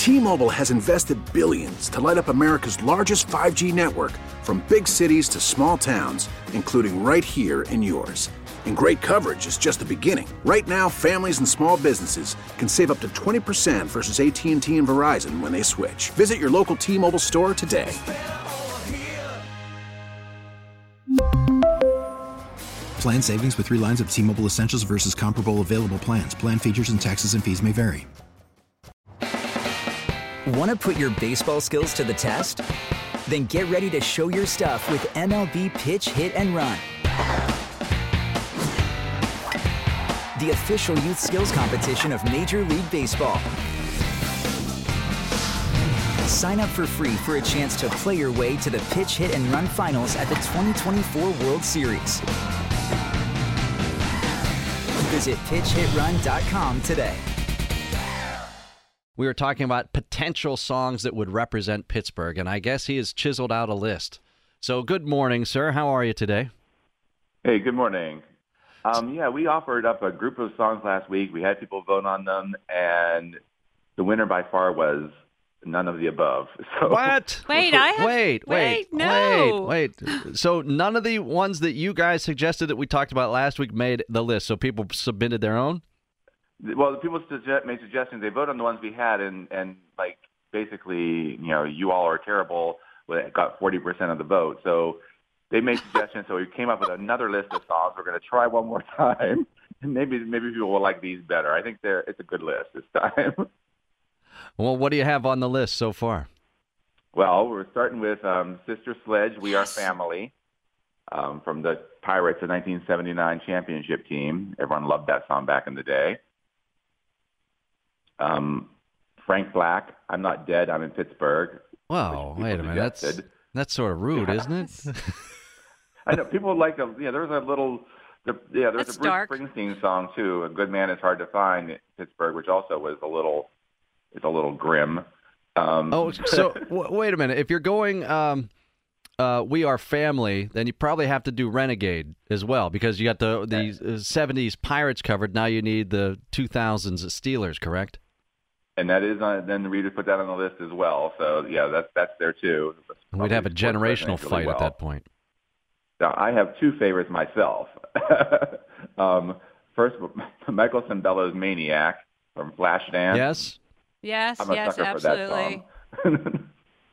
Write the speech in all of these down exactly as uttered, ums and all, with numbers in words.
T-Mobile has invested billions to light up America's largest five G network, from big cities to small towns, including right here in yours. And great coverage is just the beginning. Right now, families and small businesses can save up to twenty percent versus A T and T and Verizon when they switch. Visit your local T-Mobile store today. Plan savings with three lines of T-Mobile Essentials versus comparable available plans. Plan features and taxes and fees may vary. Want to put your baseball skills to the test? Then get ready to show your stuff with M L B Pitch, Hit, and Run. The official youth skills competition of Major League Baseball. Sign up for free for a chance to play your way to the Pitch, Hit, and Run finals at the twenty twenty-four World Series. Visit pitch hit run dot com today. We were talking about potential songs that would represent Pittsburgh, and I guess he has chiseled out a list. So good morning, sir. How are you today? Hey, good morning. Um, yeah, we offered up a group of songs last week. We had people vote on them, and the winner by far was none of the above. So, what? Wait, I have... Wait, wait, wait, no. wait, wait. So none of the ones that you guys suggested that we talked about last week made the list, so people submitted their own? Well, the people suggest, made suggestions. They voted on the ones we had, and, and like, basically, you know, you all are terrible. Got forty percent of the vote. So they made suggestions, so we came up with another list of songs. We're going to try one more time, and maybe maybe people will like these better. I think they're it's a good list this time. Well, what do you have on the list so far? Well, we're starting with um, Sister Sledge, We Are Family, um, from the Pirates, the nineteen seventy-nine championship team. Everyone loved that song back in the day. Um, Frank Black, I'm Not Dead, I'm in Pittsburgh. Wow, wait a minute. That's, that's sort of rude, isn't it? I know. People like, a, yeah, there's a little, the, yeah, there's That's a Bruce dark. Springsteen song, too, A Good Man Is Hard to Find in Pittsburgh, which also was a little, it's a little grim. Um, oh, so w- wait a minute. If you're going um, uh, We Are Family, then you probably have to do Renegade as well, because you got the, the seventies Pirates covered. Now you need the two thousands Steelers, correct? And that is on, then the readers put that on the list as well. So, yeah, that's that's there, too. We'd have a generational fight really well. at that point. Now, I have two favorites myself. um, first, Michael Sembello's Maniac from Flashdance. Yes? Yes, I'm a yes, sucker absolutely. for that song.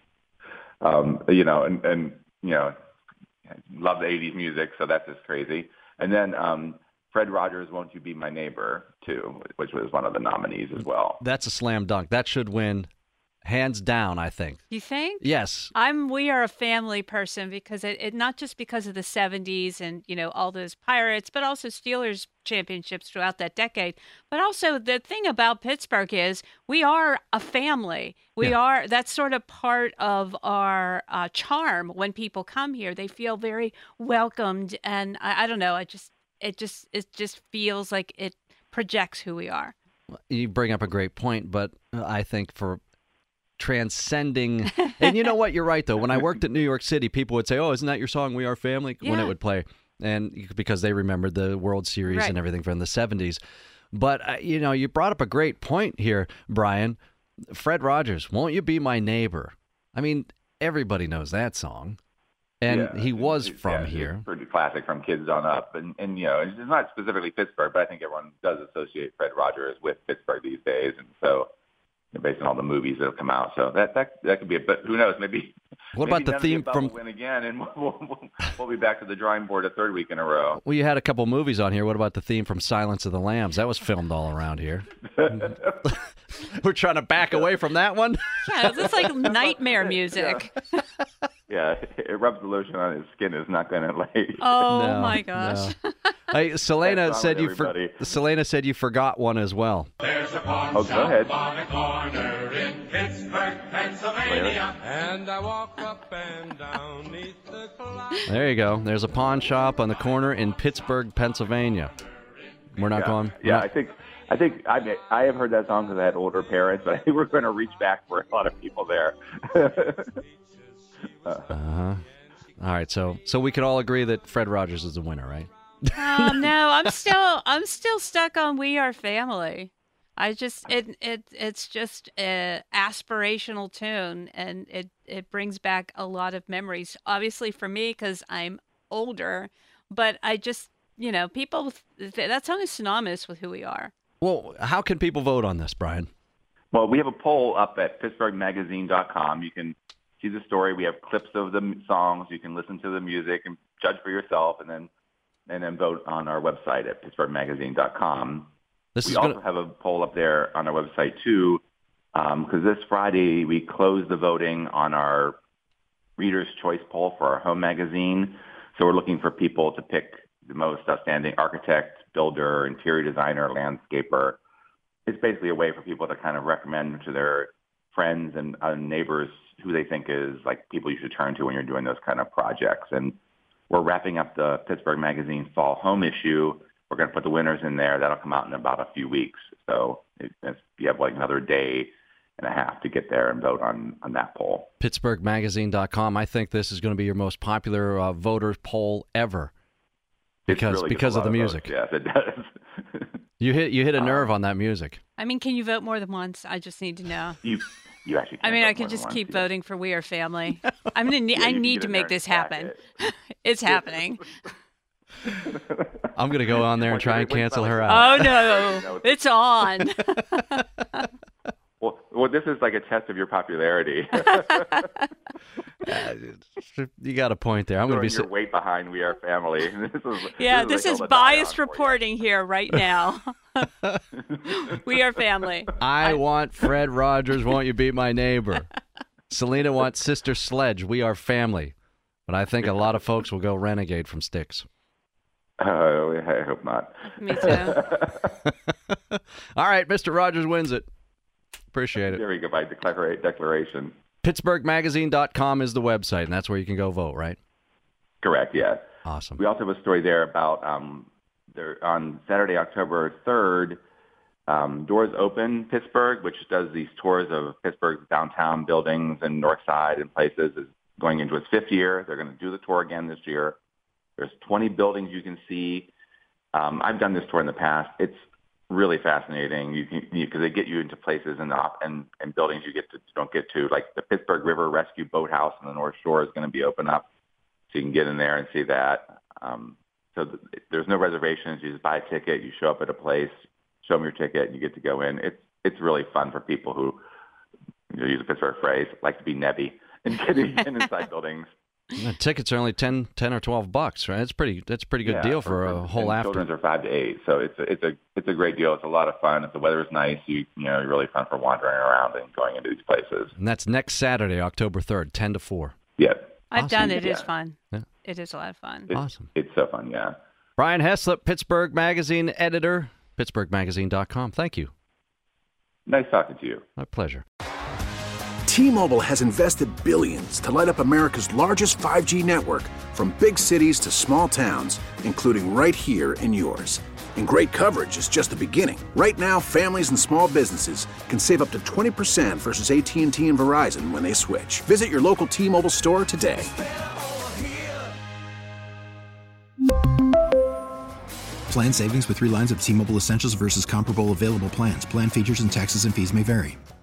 um, you know, and, and, you know, love the eighties music, so that's just crazy. And then um, Fred Rogers' Won't You Be My Neighbor, too, which was one of the nominees as well. That's a slam dunk. That should win hands down, I think. You think? Yes. I'm We Are a Family person because it, it not just because of the seventies and, you know, all those Pirates, but also Steelers championships throughout that decade. But also the thing about Pittsburgh is we are a family. We Yeah. are, that's sort of part of our uh, charm when people come here. They feel very welcomed. And I, I don't know, I just, it just, it just feels like it projects who we are. You bring up a great point, but I think for transcending, and you know what, you're right though. When I worked at New York City, people would say, "Oh, isn't that your song, We Are Family?" when Yeah. it would play, and because they remembered the World Series Right. and everything from the seventies. But uh, you know, you brought up a great point here, Brian. Fred Rogers, "Won't You Be My Neighbor?" I mean, everybody knows that song, and Yeah, he was it's- from yeah, here. It's pretty classic from kids on up. And, and, you know, it's not specifically Pittsburgh, but I think everyone does associate Fred Rogers with Pittsburgh these days. And so, you know, based on all the movies that have come out. So that that, that could be a, but who knows, maybe. What maybe about the none of theme above from- will win again, and we'll, we'll, we'll be back to the drawing board a third week in a row. Well, you had a couple movies on here. What about the theme from Silence of the Lambs? That was filmed all around here. We're trying to back away from that one. Yeah, it's like nightmare music. Yeah, it rubs the lotion on his skin. Is not going to like. Oh No, my gosh. no. Hey, Selena What's wrong said with you. For, everybody? Selena said you forgot one as well. There's a pawn Oh, go shop ahead. on a corner in Pittsburgh, Pennsylvania. And I walk up and down neath the clouds. There you go. There's a pawn shop on the corner in Pittsburgh, Pennsylvania. We're not Yeah, going. we're yeah. not- I think I think I I have heard that song because I had older parents, but I think we're going to reach back for a lot of people there. Uh-huh. All right, so so we could all agree that Fred Rogers is the winner, right? Um, no, I'm still I'm still stuck on We Are Family. I just it it it's just a aspirational tune, and it it brings back a lot of memories. Obviously for me, because I'm older, but I just you know people that song is synonymous with who we are. Well, how can people vote on this, Brian? Well, we have a poll up at Pittsburgh Magazine dot com. You can see the story. We have clips of the songs. You can listen to the music and judge for yourself, and then and then vote on our website at Pittsburgh Magazine dot com. This we is also gonna... have a poll up there on our website, too, because um, this Friday we close the voting on our Reader's Choice poll for our home magazine. So we're looking for people to pick the most outstanding architect, builder, interior designer, landscaper. It's basically a way for people to kind of recommend to their friends and uh, neighbors who they think is like people you should turn to when you're doing those kind of projects. And we're wrapping up the Pittsburgh Magazine fall home issue. We're going to put the winners in there. That'll come out in about a few weeks. So it, it's, you have like another day and a half to get there and vote on, on that poll. Pittsburgh Magazine dot com. I think this is going to be your most popular uh, voter poll ever because really because of the of music. Votes. Yes, it does. you hit you hit a nerve um, on that music. I mean, can you vote more than once? I just need to know. You you actually. Can't I mean, vote I could more just than keep once. voting for We Are Family. I'm gonna need. Yeah, I you need can to get in make there this and happen. track It's happening. I'm going to go on there and try and cancel her out. out. Oh, no. It's on. well, well, this is like a test of your popularity. uh, you got a point there. I'm going to be your weight behind We Are Family. This is, yeah, this this is, is biased reporting here right now. We Are Family. I, I want Fred Rogers, Won't You Be My Neighbor? Selena wants Sister Sledge, We Are Family. But I think a lot of folks will go Renegade from Styx. Uh, I hope not. Me too. All right, Mister Rogers wins it. Appreciate it. There we go, by declaration. Pittsburgh Magazine dot com is the website, and that's where you can go vote, right? Correct, yeah. Awesome. We also have a story there about um, there, on Saturday, October third, um, Doors Open Pittsburgh, which does these tours of Pittsburgh's downtown buildings and North Side and places, is going into its fifth year. They're going to do the tour again this year. There's twenty buildings you can see. Um, I've done this tour in the past. It's really fascinating. You can because they get you into places and and and buildings you get to don't get to, like the Pittsburgh River Rescue Boathouse on the North Shore is going to be open up, so you can get in there and see that. Um, so th- there's no reservations. You just buy a ticket. You show up at a place, show them your ticket, and you get to go in. It's it's really fun for people who, you know, use a Pittsburgh phrase, like to be nebby and get inside buildings. The tickets are only ten, ten or twelve bucks, right? It's pretty. That's a pretty good yeah, deal for, for a whole afternoon. Children's are five to eight, so it's a, it's a it's a great deal. It's a lot of fun. If the weather is nice, you you know, really fun for wandering around and going into these places. And that's next Saturday, October third, ten to four. Yeah, I've awesome. done it. Yeah. It's fun. Yeah. It is a lot of fun. It's, awesome. It's so fun. Yeah. Brian Heslop, Pittsburgh Magazine editor, Pittsburgh Magazine dot com. Thank you. Nice talking to you. My pleasure. T-Mobile has invested billions to light up America's largest five G network, from big cities to small towns, including right here in yours. And great coverage is just the beginning. Right now, families and small businesses can save up to twenty percent versus A T and T and Verizon when they switch. Visit your local T-Mobile store today. Plan savings with three lines of T-Mobile Essentials versus comparable available plans. Plan features and taxes and fees may vary.